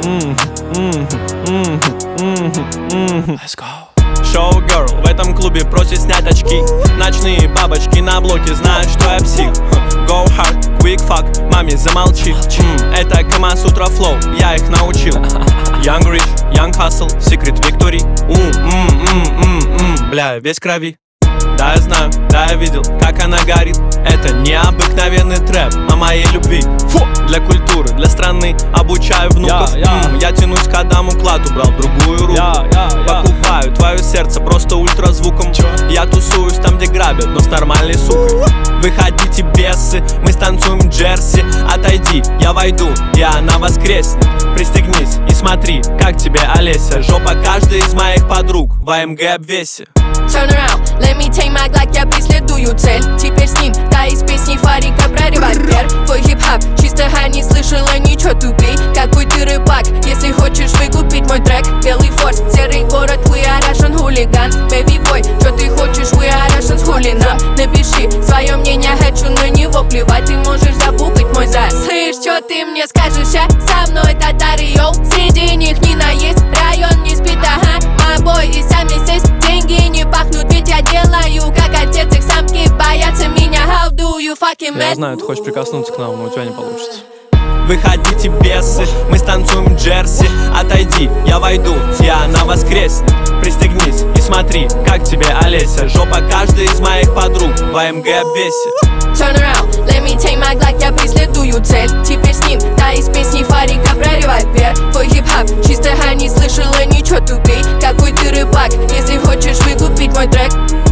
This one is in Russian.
Let's go. Шоу-герл в этом клубе просит снять очки. Ночные бабочки на блоке знают, что я псих. Go hard, quick fuck, маме замолчи. Это Камасутра флоу, я их научил. Young rich, young hustle, secret victory. Бля, весь крови. Да, я знаю, да, я видел, как она горит. Это необыкновенный трэп о моей любви. Фу! Для культуры, для страны обучаю внуков. Я тянусь к Адаму Клату, брал другую руку. Покупаю твое сердце просто ультразвуком. Я тусуюсь там, где грабят, но с нормальной сукой. Выходите, бесы, мы станцуем джерси. Отойди, я войду, и она воскреснет. Пристегнись и смотри, как тебе Олеся. Жопа каждой из моих подруг в АМГ обвесе. Turn around, let me take my Glock, я преследую цель. Теперь с ним, та из песни Фарика про револьвер. Твой хип-хап, чистого не слышала ничего, тупей. Какой ты рыбак, если хочешь выкупить мой трек. Белый форс, серый город, we are Russian хулиган. Baby boy, что ты хочешь, we are Russian хулиган. Напиши свое мнение, хочу на него плевать. Ты можешь забукать мой зад. Слышь, что ты мне скажешь, а? Со мной татары, йоу. Среди них Нина есть, район не спит, ага. Мобой и сами здесь, деньги не пахнут, ведь я делаю, как отец, их самки боятся меня. How do you fucking mad? Я знаю, ты хочешь прикоснуться к нам, но у тебя не получится. Выходите, бесы, мы станцуем джерси. Отойди, я войду, и она воскреснет. Пристегнись и смотри, как тебе Олеся. Жопа каждой из моих подруг в АМГ обвесе. Turn around, let me take my Glock, я преследую цель. Теперь с ним, та из песни Фарика про револьвер. Твой хип-хап, чистого не слышала ничего, тупей. Какой ты рыбак, если хочешь выкупить мой трек.